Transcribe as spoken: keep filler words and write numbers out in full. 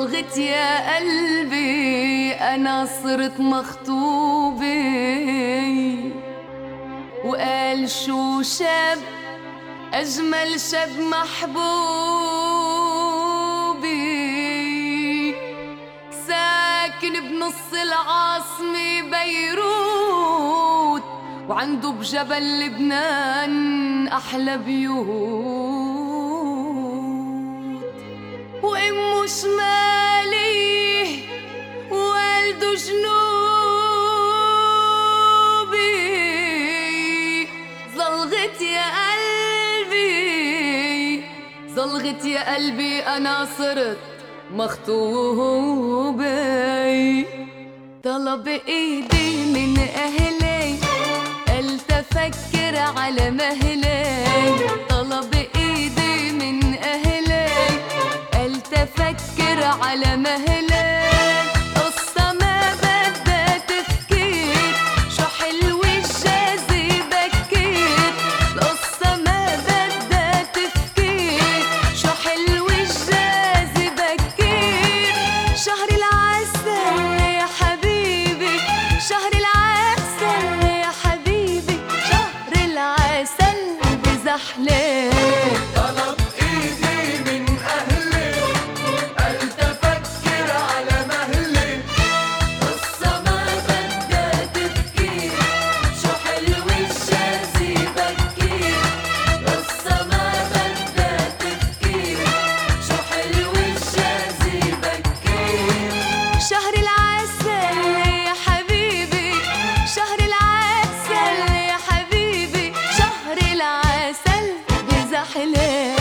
صلغت يا قلبي أنا صرت مخطوبة، وقال شو شاب أجمل شاب محبوبي، ساكن بنص العاصمة بيروت، وعنده بجبل لبنان أحلى بيوت، وأمه شمالي والده جنوبي. زلغت يا قلبي زلغت يا قلبي أنا صرت مخطوبة، طلب إيدي من أهلي قلت أفكر على مهلي، طلب إيدي من أهلي قلت أفكر على مهلي، قصة ما بدها تفكير شو حلو الجازي بكير، القصة ما بدها تفكير شو حلو الجازي بكير، شهر العسل يا حبيبي شهر العسل يا حبيبي شهر العسل بزحلق. طلب ايدي من اهلي قلت افكر على مهلي، قصة ما بدها تفكير شو حلو الجازي بكير، قصة ما بدها تفكير شو حلو الجازي بكير، شهر العسل يا حبيبي شهر العسل يا حبيبي شهر العسل بزحلق.